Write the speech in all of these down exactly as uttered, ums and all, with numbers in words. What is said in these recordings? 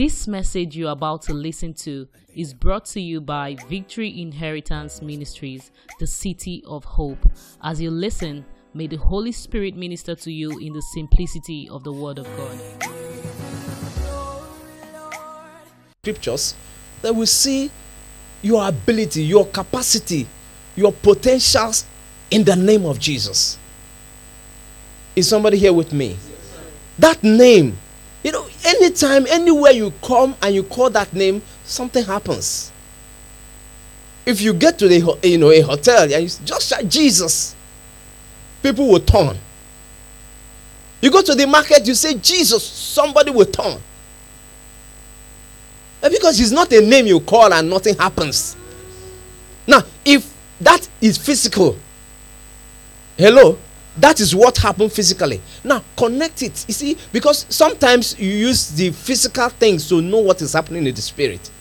This message you're about to listen to is brought to you by Victory Inheritance Ministries, the City of Hope. As you listen, may the Holy Spirit minister to you in the simplicity of the Word of God. Scriptures that will see your ability, your capacity, your potentials in the name of Jesus. Is somebody here with me? That name, you know, anytime, anywhere you come and you call that name, something happens. If you get to the, you know, a hotel and you just shout Jesus, people will turn. You go to the market, you say Jesus, somebody will turn. Because it's not a name you call and nothing happens. Now, if that is physical, hello, that is what happened physically. Now, connect it. You see, because sometimes you use the physical things to know what is happening in the spirit.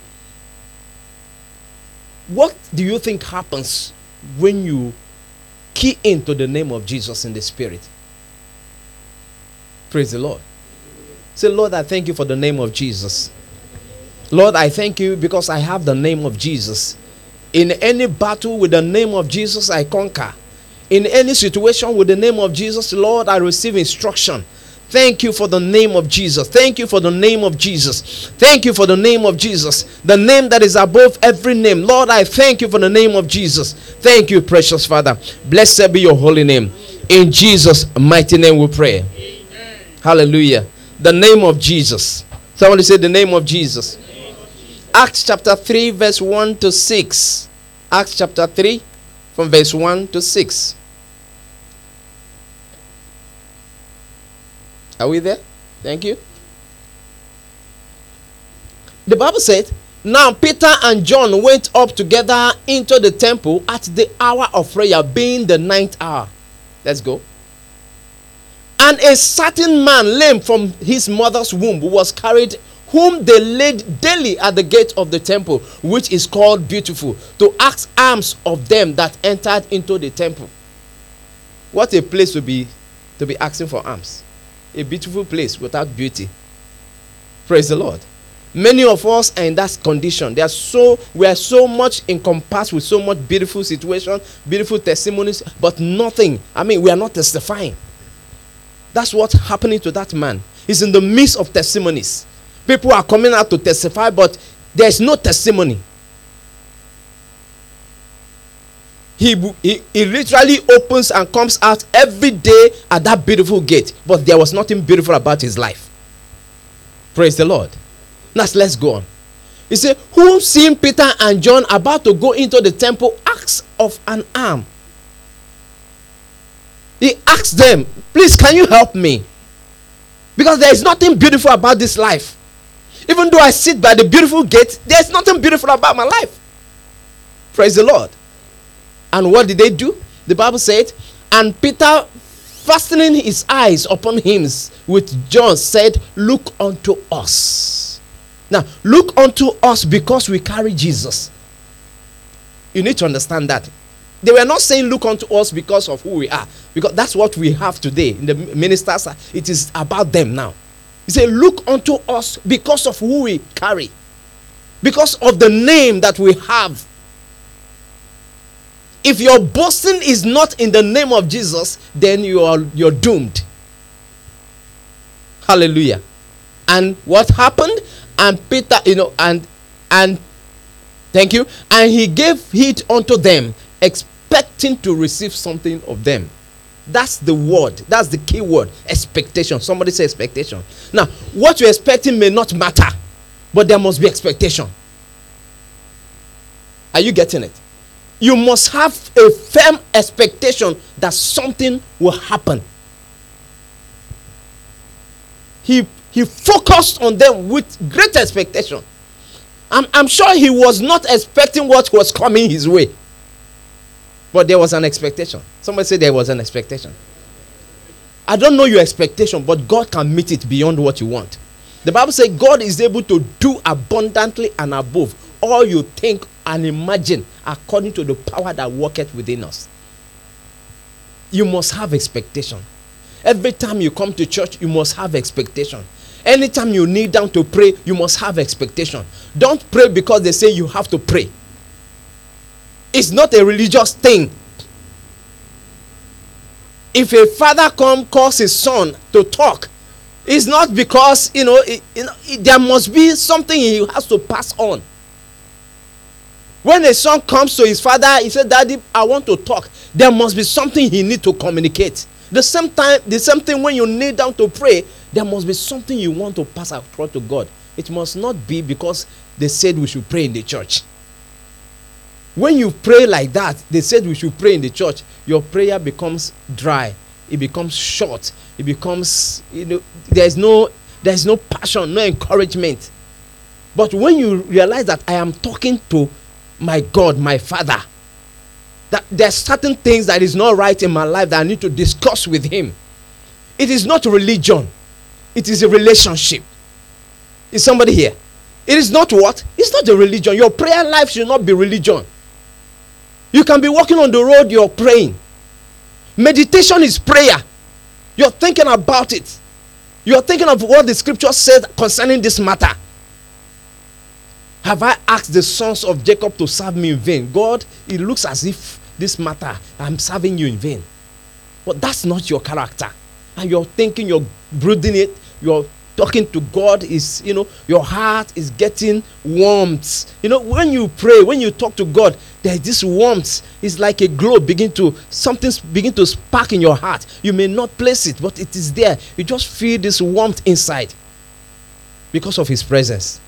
What do you think happens when you key into the name of Jesus in the spirit? Praise the Lord. Say, Lord, I thank you for the name of Jesus. Lord, I thank you because I have the name of Jesus. In any battle with the name of Jesus, I conquer. In any situation with the name of Jesus, Lord, I receive instruction. Thank you for the name of Jesus. Thank you for the name of Jesus. Thank you for the name of Jesus. The name that is above every name. Lord, I thank you for the name of Jesus. Thank you, precious Father. Blessed be your holy name. In Jesus' mighty name we pray. Amen. Hallelujah. The name of Jesus. Somebody say the name of Jesus. Acts chapter three, verse one to six. Acts chapter three, from verse one to six. Are we there? Thank you. The Bible said, now Peter and John went up together into the temple at the hour of prayer, being the ninth hour. Let's go. And a certain man, lame from his mother's womb, was carried, whom they laid daily at the gate of the temple, which is called Beautiful, to ask alms of them that entered into the temple. What a place to be, to be asking for alms. A beautiful place without beauty. Praise the Lord. Many of us are in that condition. They are so, we are so much encompassed with so much beautiful situation, beautiful testimonies, but nothing. I mean, we are not testifying. That's what's happening to that man. He's in the midst of testimonies. People are coming out to testify, but there is no testimony. He, he, he literally opens and comes out every day at that beautiful gate, but there was nothing beautiful about his life. Praise the Lord. Now let's go on. He said, who seeing Peter and John about to go into the temple, asked of an alms. He asked them, please, can you help me? Because there is nothing beautiful about this life. Even though I sit by the beautiful gate, there's nothing beautiful about my life. Praise the Lord. And what did they do? The Bible said, and Peter, fastening his eyes upon him with John, said, look unto us. Now, look unto us because we carry Jesus. You need to understand that. They were not saying look unto us because of who we are, because that's what we have today in the ministers. It is about them now. He said, look unto us because of who we carry, because of the name that we have. If your boasting is not in the name of Jesus, then you are you're doomed. Hallelujah. And what happened? And Peter, you know, and and thank you. And he gave heed unto them, expecting to receive something of them. That's the word. That's the key word. Expectation. Somebody say expectation. Now, what you're expecting may not matter, but there must be expectation. Are you getting it? You must have a firm expectation that something will happen. He, he focused on them with great expectation. I'm, I'm sure he was not expecting what was coming his way. But there was an expectation. Somebody say there was an expectation. I don't know your expectation, but God can meet it beyond what you want. The Bible says God is able to do abundantly and above all you think and imagine, according to the power that worketh within us. You must have expectation. Every time you come to church, you must have expectation. Anytime you kneel down to pray, you must have expectation. Don't pray because they say you have to pray. It's not a religious thing. If a father come calls his son to talk, it's not because, you know, it, you know it, there must be something he has to pass on. When a son comes to his father, he said, "Daddy, I want to talk." There must be something he needs to communicate. The same time, the same thing when you kneel down to pray, there must be something you want to pass across to God. It must not be because they said we should pray in the church. When you pray like that, they said we should pray in the church, your prayer becomes dry. It becomes short. It becomes, you know, there's no, there's no passion, no encouragement. But when you realize that I am talking to my God, my Father, that there's certain things that is not right in my life that I need to discuss with him. It is not religion. It is a relationship. Is somebody here? It is not what? It's not a religion. Your prayer life should not be religion. You can be walking on the road, you're praying. Meditation is prayer. You're thinking about it. You're thinking of what the scripture says concerning this matter. Have I asked the sons of Jacob to serve me in vain? God, it looks as if this matter, I'm serving you in vain. But that's not your character. And you're thinking, you're brooding it, you're talking to God, is, you know, your heart is getting warmth. You know, when you pray, when you talk to God, there's this warmth. It's like a glow begin to, something begin to spark in your heart. You may not place it, but it is there. You just feel this warmth inside because of his presence.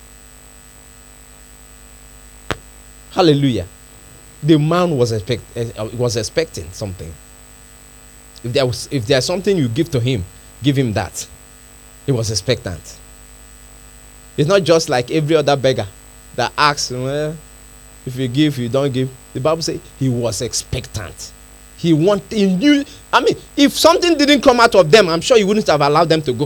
Hallelujah. The man was expect, uh, was expecting something. If there was, if there's something you give to him, give him that. He was expectant. It's not just like every other beggar that asks, well, if you give, you don't give. The Bible says he was expectant. He wanted, he knew. I mean, if something didn't come out of them, I'm sure he wouldn't have allowed them to go.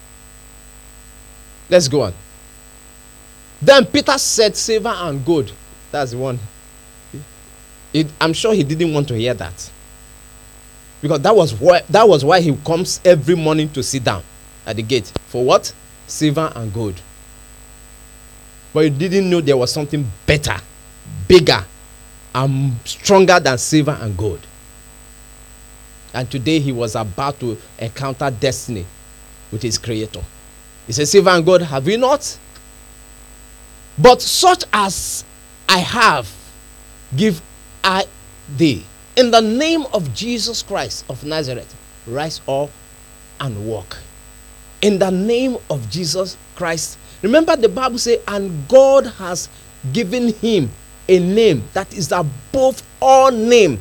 Let's go on. Then Peter said, "Silver and gold." That's the one. It, I'm sure he didn't want to hear that. Because that was why that was why he comes every morning to sit down at the gate. For what? Silver and gold. But he didn't know there was something better, bigger, and stronger than silver and gold. And today he was about to encounter destiny with his creator. He said, "Silver and gold have we not? But such as I have, give I thee. In the name of Jesus Christ of Nazareth, rise up and walk." In the name of Jesus Christ. Remember the Bible says, and God has given him a name that is above all name.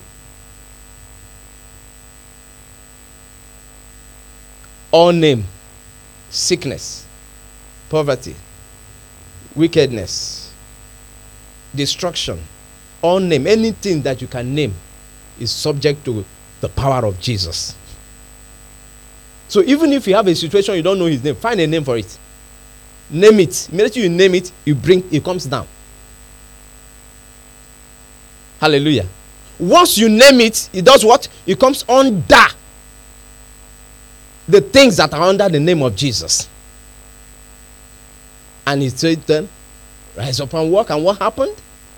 All name. Sickness, poverty, wickedness, destruction. All name. Anything that you can name is subject to the power of Jesus. So even if you have a situation you don't know his name, find a name for it. Name it. Immediately you name it, you bring it comes down. Hallelujah. Once you name it, it does what? It comes under the things that are under the name of Jesus. And he said then, rise up and walk. And what happened?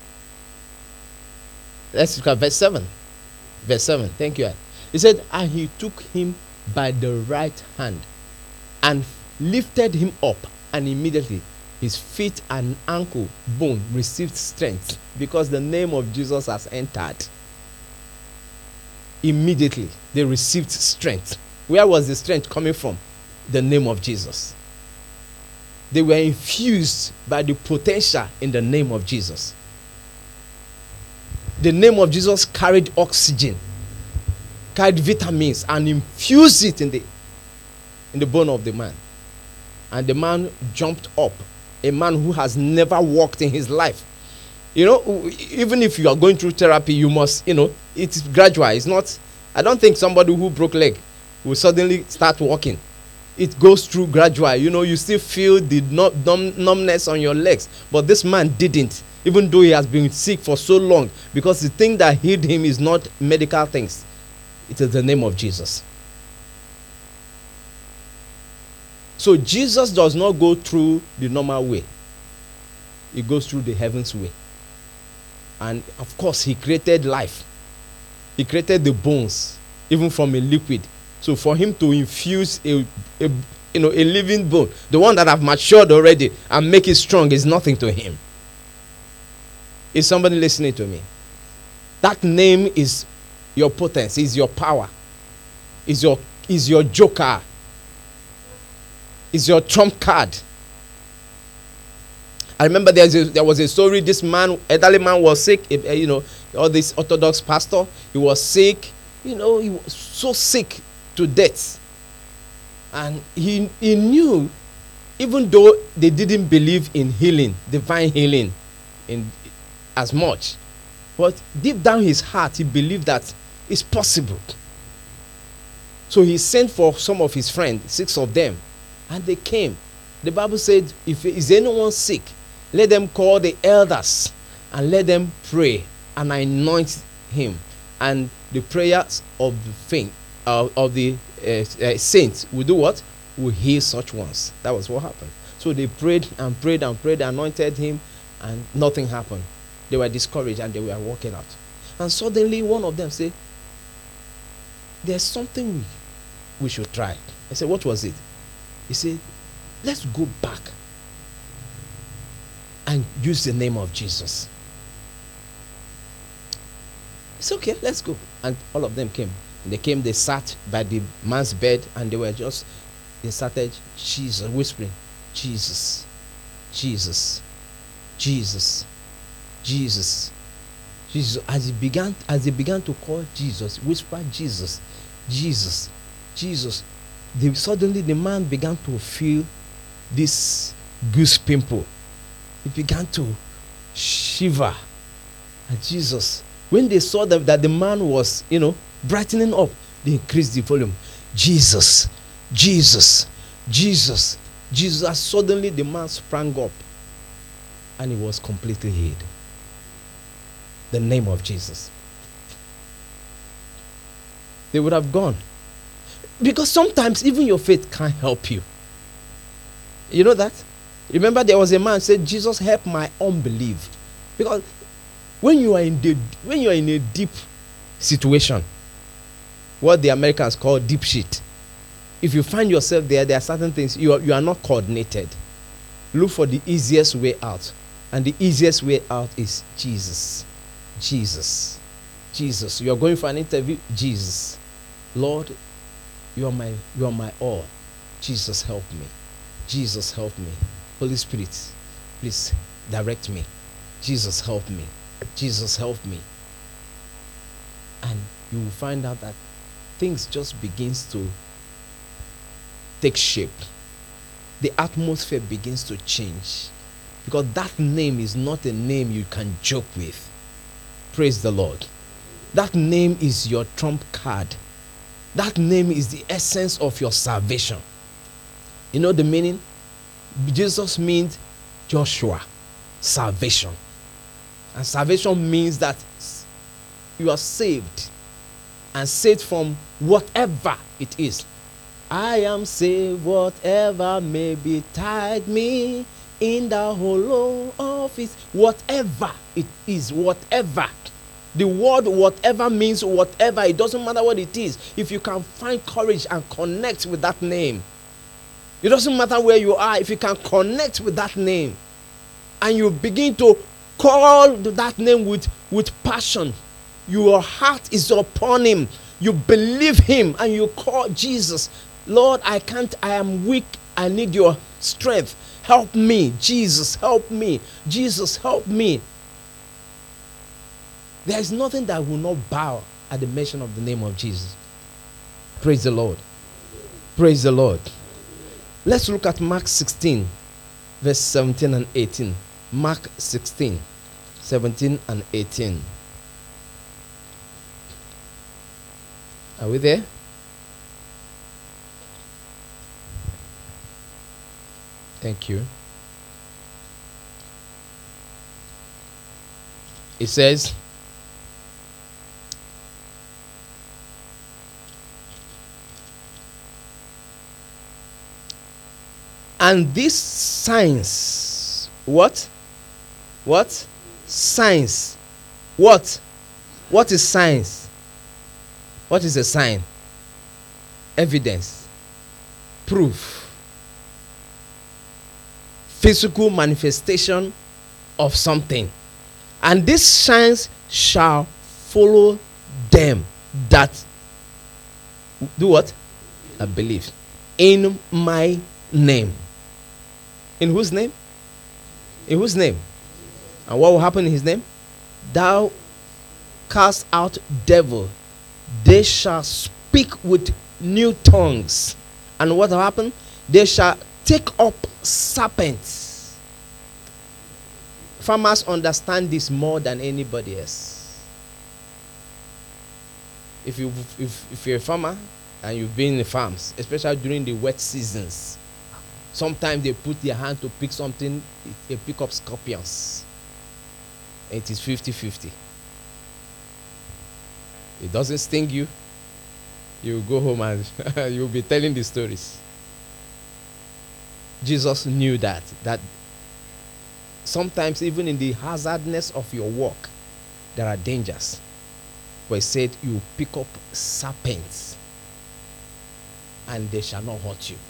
Let's look at verse seven. Verse seven. Thank you. He said, and he took him by the right hand and lifted him up, and immediately his feet and ankle bone received strength, because the name of Jesus has entered. Immediately they received strength. Where was the strength coming from? The name of Jesus. They were infused by the potential in the name of Jesus. The name of Jesus carried oxygen, carried vitamins, and infused it in the in the bone of the man. And the man jumped up. A man who has never walked in his life. You know, even if you are going through therapy, you must, you know, it's gradual. It's not, I don't think somebody who broke leg will suddenly start walking. It goes through gradual. You know, you still feel the numb, numbness on your legs. But this man didn't, even though he has been sick for so long, because the thing that healed him is not medical things. It is the name of Jesus. So Jesus does not go through the normal way. He goes through the heavens way. And of course, he created life. He created the bones, even from a liquid. So for him to infuse a, a you know a living bone, the one that have matured already, and make it strong is nothing to him. Is somebody listening to me? That name is your potency, is your power, is your is your joker, is your trump card. I remember there's a, there was a story. This man, elderly man, was sick. You know, all this Orthodox pastor, he was sick. You know, he was so sick to death, and he he knew, even though they didn't believe in healing, divine healing, in as much, but deep down his heart, he believed that it's possible. So he sent for some of his friends, six of them, and they came. The Bible said, if is anyone sick, let them call the elders and let them pray and anoint him. And the prayers of the faint, uh, of the uh, uh, saints will do what? Will heal such ones. That was what happened. So they prayed and prayed and prayed, anointed him, and nothing happened. They were discouraged and they were walking out. And suddenly one of them said, there's something we, we should try. I said, what was it? He said, let's go back and use the name of Jesus. It's okay, let's go. And all of them came. They came, they sat by the man's bed, and they were just, they started Jesus, whispering, Jesus, Jesus, Jesus, Jesus, Jesus. As he began, as they began to call Jesus, whisper Jesus, Jesus, Jesus, they, suddenly the man began to feel this goose pimple. He began to shiver. And Jesus, when they saw that, that the man was, you know, brightening up, they increased the volume. Jesus, Jesus, Jesus, Jesus. Suddenly the man sprang up and he was completely healed. The name of Jesus. They would have gone. Because sometimes even your faith can't help you. You know that? Remember, there was a man who said, Jesus, help my unbelief. Because when you are in the when you are in a deep situation, what the Americans call deep shit, if you find yourself there, there are certain things you are, you are not coordinated. Look for the easiest way out. And the easiest way out is Jesus. Jesus. Jesus. You are going for an interview. Jesus. Lord, you are my you are my all. Jesus, help me. Jesus, help me. Holy Spirit, please direct me. Jesus, help me. Jesus, help me. And you will find out that things just begins to take shape. The atmosphere begins to change. Because that name is not a name you can joke with. Praise the Lord. That name is your trump card. That name is the essence of your salvation. You know the meaning? Jesus means Joshua, salvation. And salvation means that you are saved. And saved from whatever it is. I am saved, whatever may betide me in the hollow of his. Whatever it is, whatever. The word whatever means whatever. It doesn't matter what it is. If you can find courage and connect with that name. It doesn't matter where you are. If you can connect with that name. And you begin to call that name with, with passion. Your heart is upon him. You believe him and you call Jesus. Lord, I can't. I am weak. I need your strength. Help me. Jesus, help me. Jesus, help me. There is nothing that will not bow at the mention of the name of Jesus. Praise the Lord. Praise the Lord. Let's look at Mark sixteen, verse seventeen and eighteen. Mark sixteen, seventeen and eighteen. Are we there? Thank you. It says, And these signs, what? What? Signs. What? What is signs? What is a sign? Evidence. Proof. Physical manifestation of something. And these signs shall follow them that do what? I believe. In my name. In whose name? In whose name? And what will happen in his name? Thou cast out devil. They shall speak with new tongues. And what will happen? They shall take up serpents. Farmers understand this more than anybody else. If you if, if you're a farmer and you've been in the farms, especially during the wet seasons, sometimes they put their hand to pick something, they pick up scorpions. It is fifty fifty. It doesn't sting you. You go home and you'll be telling the stories. Jesus knew that, that sometimes even in the hazardness of your work, there are dangers. But he said, you pick up serpents and they shall not hurt you.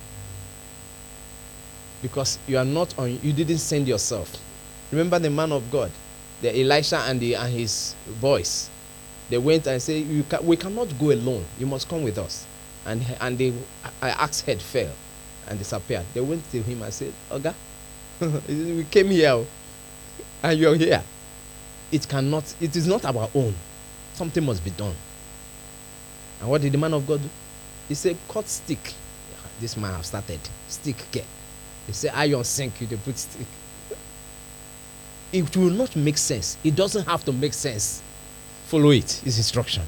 Because you are not on, you didn't send yourself. Remember the man of God, the Elisha and, the, and his boys. They went and said, you can, we cannot go alone. You must come with us. And, and the axe head fell and disappeared. They went to him and said, Oga, we came here and you're here. It cannot, it is not our own. Something must be done. And what did the man of God do? He said, cut stick. This man have started. Stick, okay. They say iron sink, you they put stick. It will not make sense. It doesn't have to make sense. Follow it. It's instruction.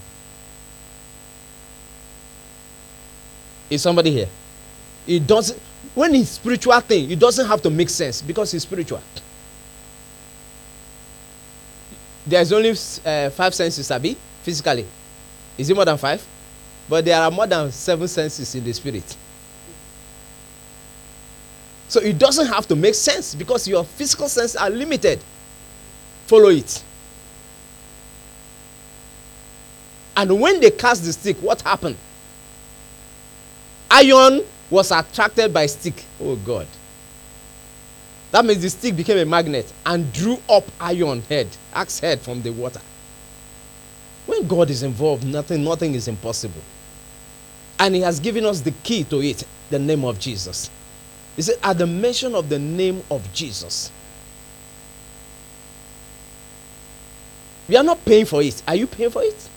Is somebody here? It doesn't, when it's spiritual thing, it doesn't have to make sense because it's spiritual. There's only uh, five senses, Abi, physically. Is it more than five? But there are more than seven senses in the spirit. So it doesn't have to make sense because your physical senses are limited. Follow it. And when they cast the stick, what happened? Iron was attracted by stick. Oh God. That means the stick became a magnet and drew up iron head, axe head from the water. When God is involved, nothing, nothing is impossible. And he has given us the key to it, the name of Jesus. He said, at the mention of the name of Jesus. We are not paying for it. Are you paying for it?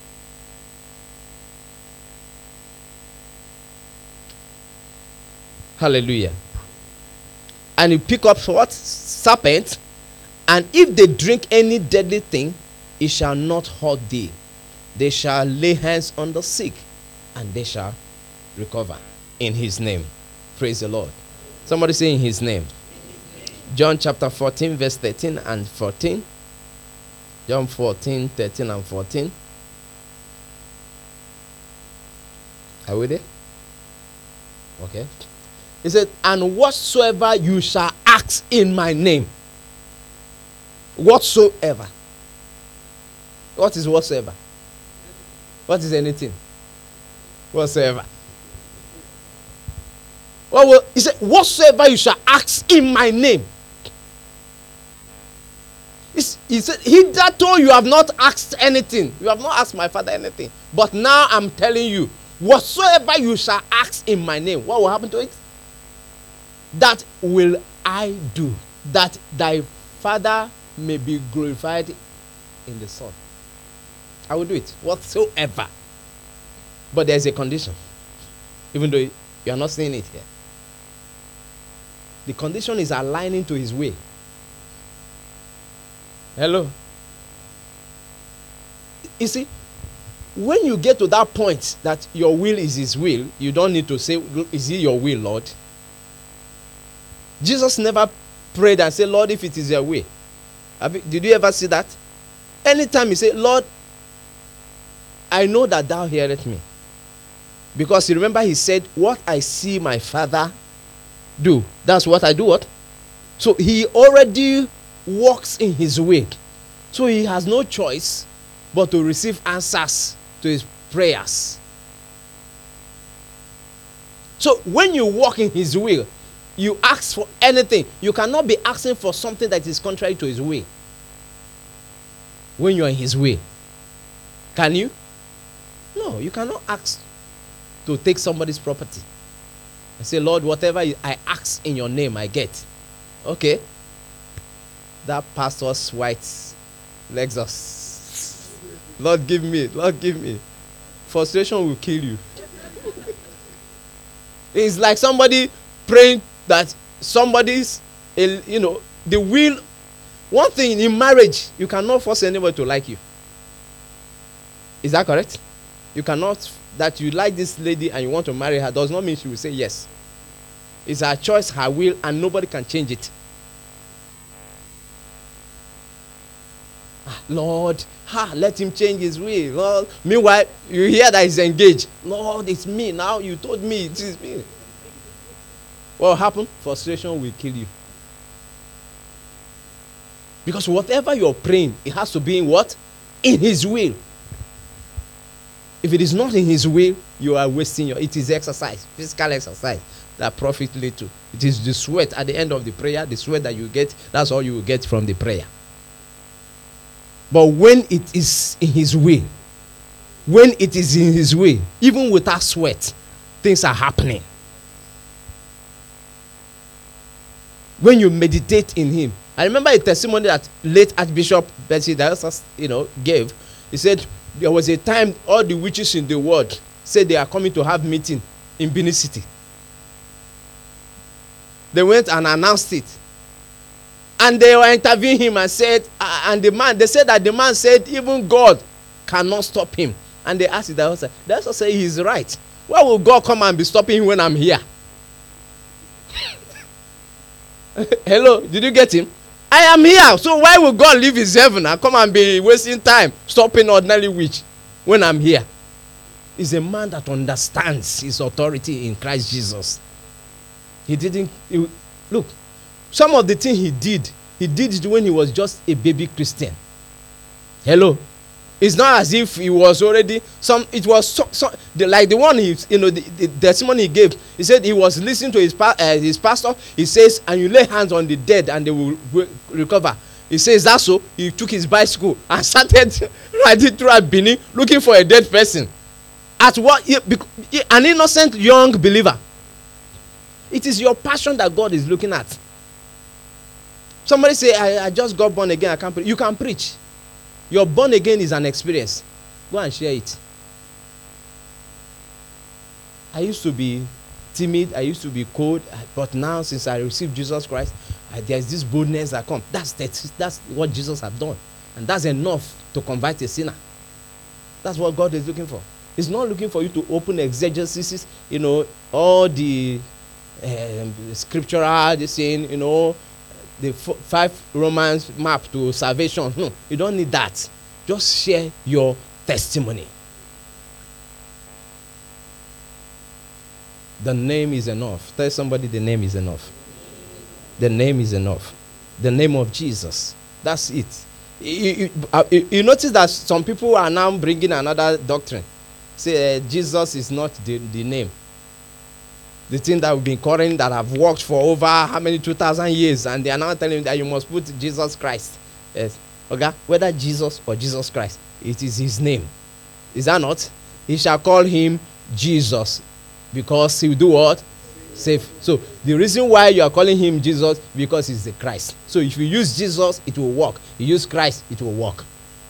Hallelujah. And you pick up what? Serpent. And if they drink any deadly thing, it shall not hurt thee. They shall lay hands on the sick, and they shall recover in his name. Praise the Lord. Somebody say in his name. John chapter fourteen, verse thirteen and fourteen. John fourteen, thirteen and fourteen. Are we there? Okay. He said, and whatsoever you shall ask in my name. Whatsoever. What is whatsoever? What is anything? Whatsoever. Well, well, he said, whatsoever you shall ask in my name. He's, he said, hitherto you have not asked anything. You have not asked my Father anything. But now I'm telling you, whatsoever you shall ask in my name, what will happen to it? That will I do, that thy Father may be glorified in the Son. I will do it, whatsoever. But there's a condition, even though you are not seeing it here. The condition is aligning to his way. Hello? You see, when you get to that point that your will is his will, you don't need to say, is it your will, Lord? Jesus never prayed and said, Lord, if it is your way. Have you, did you ever see that? Anytime you say, Lord, I know that thou hearest me. Because you remember he said, what I see my Father do, that's what I do. What? So he already walks in his way. So he has no choice but to receive answers to his prayers. So when you walk in his will, you ask for anything. You cannot be asking for something that is contrary to his will. When you are in his way, can you? No, you cannot ask to take somebody's property and say, Lord, whatever I ask in your name, I get. Okay. That pastor's white Lexus. Lord, give me. Lord, give me. Frustration will kill you. It's like somebody praying that somebody's, you know, the will. One thing in marriage, you cannot force anybody to like you. Is that correct? You cannot, that you like this lady and you want to marry her does not mean she will say yes. It's her choice, her will, and nobody can change it. Ah, Lord, ha, let him change his will. Lord, meanwhile, you hear that he's engaged. Lord, it's me now. You told me it is me. What will happen? Frustration will kill you. Because whatever you're praying, it has to be in what? In his will. If it is not in his will, you are wasting your, it is exercise, physical exercise that profit lead to. It is the sweat at the end of the prayer, the sweat that you get, that's all you will get from the prayer. But when it is in his will, when it is in his will, even without sweat, things are happening. When you meditate in him. I remember a testimony that late Archbishop Betsy Diocese, you know, gave. He said there was a time all the witches in the world said they are coming to have meeting in Benin City. They went and announced it. And they were interviewing him and said, uh, and the man, they said that the man said even God cannot stop him. And they asked the Diocese, the Diocese said he's right. Why will God come and be stopping him when I'm here? Hello, did you get him? I am here, so why will God leave his heaven and come and be wasting time stopping ordinary witch when I'm here? He's a man that understands his authority in Christ Jesus. He didn't, he, look, some of the things he did, he did it when he was just a baby Christian. Hello? It's not as if he was already, some, it was so, so, the, like the one, he, you know, the, the testimony he gave, he said he was listening to his, uh, his pastor, he says, and you lay hands on the dead and they will re recover. He says that's so, he took his bicycle and started riding throughout Benin looking for a dead person. At what, he, he, an innocent young believer. It is your passion that God is looking at. Somebody say, I, I just got born again, I can't preach. You can preach. Your born again is an experience. Go and share it. I used to be timid. I used to be cold. But now, since I received Jesus Christ, I, there's this boldness that comes. That's, that, that's what Jesus has done. And that's enough to convert a sinner. That's what God is looking for. He's not looking for you to open exegesis, you know, all the um, scriptural, the saying, you know, the five Romans map to salvation. No, you don't need that. Just share your testimony. The name is enough. Tell somebody the name is enough. The name is enough. The name of Jesus. That's it. You, you, uh, you, you notice that some people are now bringing another doctrine. Say uh, Jesus is not the, the name. The thing that we've been calling, that have worked for over how many two thousand years, and they are now telling you that you must put Jesus Christ. Yes. Okay? Whether Jesus or Jesus Christ, it is his name. Is that not? He shall call him Jesus, because he will do what? Save. So the reason why you are calling him Jesus, because he's the Christ. So if you use Jesus, it will work. You use Christ, it will work.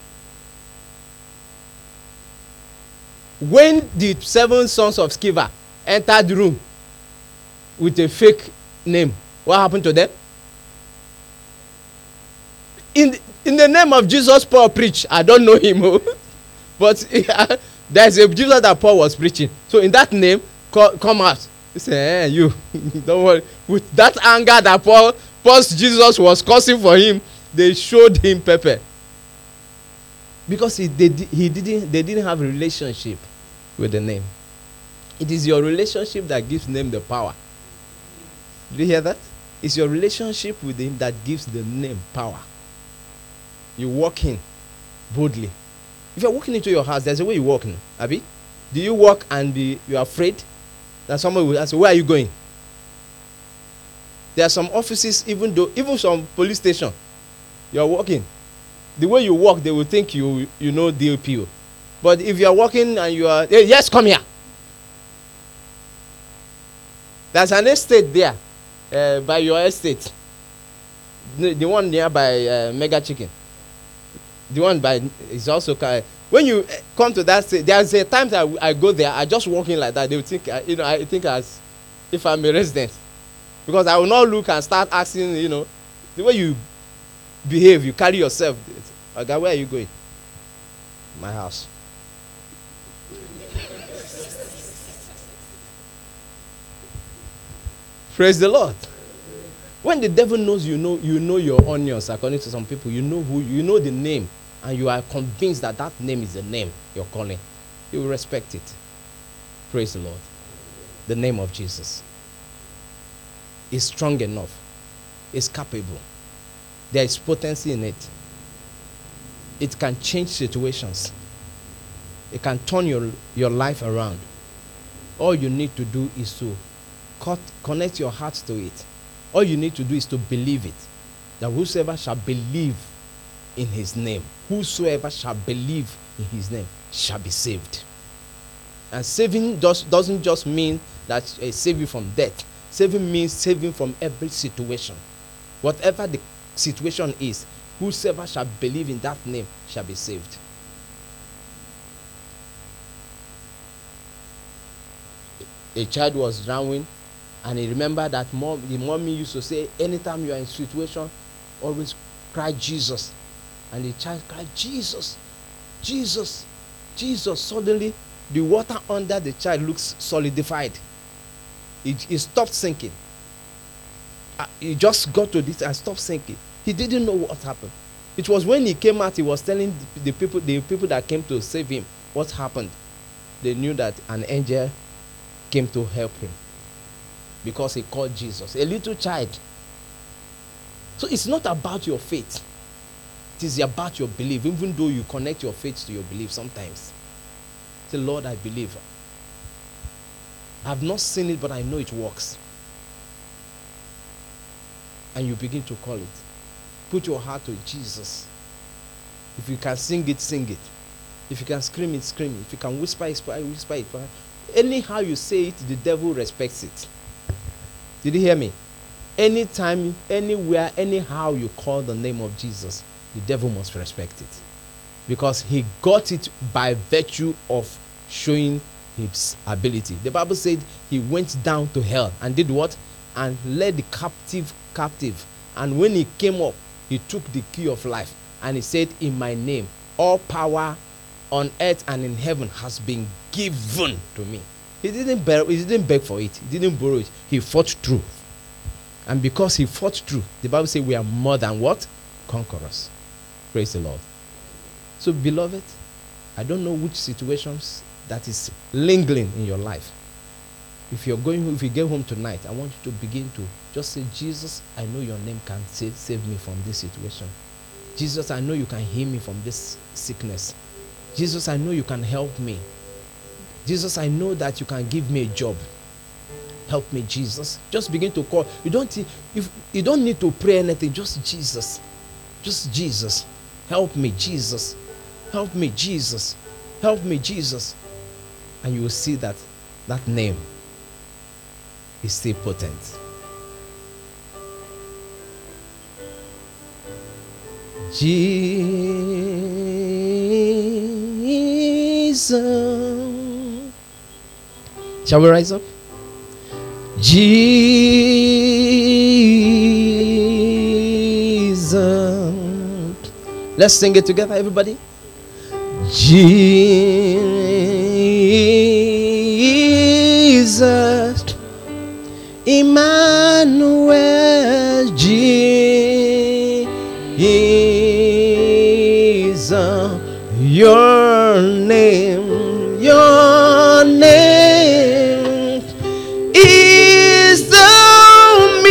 When the seven sons of Sceva entered the room with a fake name, what happened to them? In, in the name of Jesus, Paul preached. I don't know him, but yeah, there's a Jesus that Paul was preaching. So in that name, call, come out. He said, hey, you, don't worry. With that anger that Paul, Paul's Jesus was causing for him, they showed him pepper. Because he, they, he didn't, they didn't have a relationship with the name. It is your relationship that gives name the power. Did you hear that? It's your relationship with him that gives the name power. You walk in boldly. If you're walking into your house, there's a way you walk in. Abi? Do you walk and be you're afraid that somebody will ask you, where are you going? There are some offices, even though even some police station, you're walking. The way you walk, they will think you you know D O P O. But if you are walking and you are, hey, yes, come here. There's an estate there uh, by your estate. The, the one nearby uh, Mega Chicken. The one by is also uh, when you uh, come to that state. There's a time that I, I go there. I just walk in like that. They will think uh, you know I think as if I'm a resident, because I will not look and start asking, you know, the way you behave, you carry yourself. Okay, where are you going? My house. Praise the Lord. When the devil knows you know you know your onions, according to some people, you know who you know the name, and you are convinced that that name is the name you're calling, he will respect it. Praise the Lord. The name of Jesus is strong enough, is capable. There is potency in it. It can change situations. It can turn your, your life around. All you need to do is to cut, connect your heart to it. All you need to do is to believe it. That whosoever shall believe in his name, whosoever shall believe in his name shall be saved. And saving does, doesn't just mean that uh, save you from death. Saving means saving from every situation. Whatever the situation is, whosoever shall believe in that name shall be saved. A child was drowning, and he remembered that mom, the mommy used to say, anytime you are in a situation, always cry Jesus. And the child cried, Jesus, Jesus, Jesus. Suddenly, the water under the child looks solidified. It, it stopped sinking. Uh, he just got to this and stopped sinking. He didn't know what happened. It was when he came out, he was telling the people, the people that came to save him what happened. They knew that an angel came to help him because he called Jesus, a little child. So it's not about your faith. It is about your belief, even though you connect your faith to your belief sometimes. Say, Lord, I believe. I've not seen it, but I know it works. And you begin to call it. Put your heart to Jesus. If you can sing it, sing it. If you can scream it, scream it. If you can whisper it, whisper it. Anyhow you say it, the devil respects it. Did you hear me? Anytime, anywhere, anyhow you call the name of Jesus, the devil must respect it. Because he got it by virtue of showing his ability. The Bible said he went down to hell and did what? And led the captive captive. And when he came up, he took the key of life. And he said, in my name, all power on earth and in heaven has been given to me. He didn't beg, he didn't beg for it. He didn't borrow it. He fought through. And because he fought through, the Bible says we are more than what? Conquerors. Praise the Lord. So, beloved, I don't know which situations that is lingering in your life. If you're going, if you get home tonight, I want you to begin to just say, Jesus, I know your name can save, save me from this situation. Jesus, I know you can heal me from this sickness. Jesus, I know you can help me. Jesus, I know that you can give me a job. Help me, Jesus. Just begin to call. You don't, if, you don't need to pray anything. Just Jesus. Just Jesus. Help me, Jesus. Help me, Jesus. Help me, Jesus. And you will see that that name is still potent. Jesus. Shall we rise up? Jesus. Let's sing it together, everybody. Jesus, Emmanuel, Jesus, your name, your name is the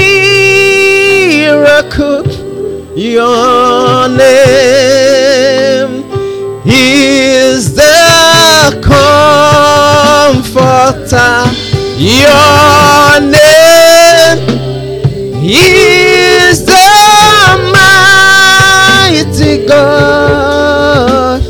Your name is the comforter. Your name is the mighty God.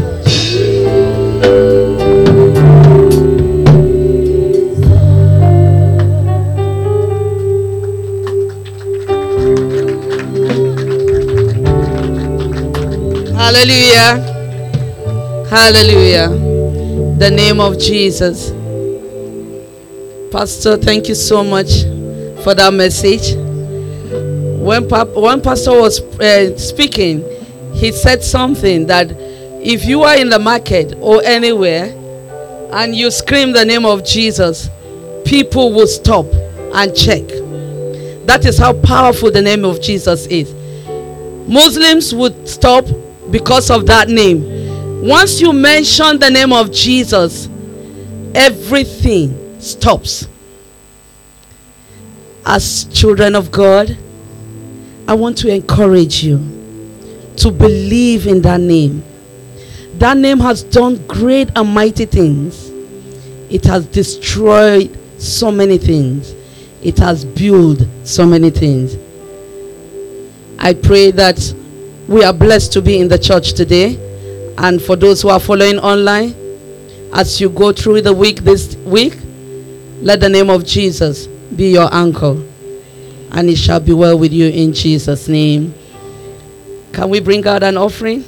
Hallelujah. Hallelujah. The name of Jesus. Pastor, thank you so much for that message. When, Pap- when Pastor was uh, speaking, he said something that if you are in the market or anywhere and you scream the name of Jesus, people will stop and check. That is how powerful the name of Jesus is. Muslims would stop because of that name. Once you mention the name of Jesus, everything stops. As children of God, I want to encourage you to believe in that name. That name has done great and mighty things. It has destroyed so many things. It has built so many things. I pray that we are blessed to be in the church today. And for those who are following online, as you go through the week this week, let the name of Jesus be your anchor, and it shall be well with you in Jesus' name. Can we bring out an offering?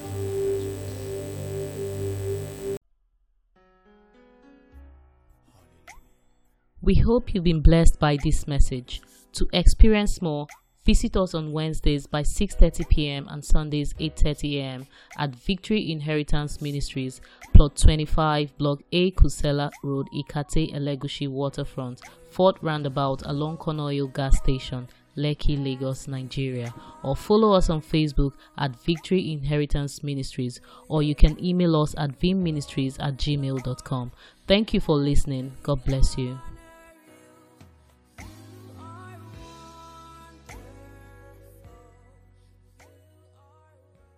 We hope you've been blessed by this message. To experience more, visit us on Wednesdays by six thirty p.m. and Sundays eight thirty a.m. at Victory Inheritance Ministries, Plot twenty-five, Block A, Kusela Road, Ikate, Elegushi Waterfront, Fort Roundabout along Konoyo Gas Station, Lekki, Lagos, Nigeria. Or follow us on Facebook at Victory Inheritance Ministries, or you can email us at vimministries at gmail dot com. Thank you for listening. God bless you.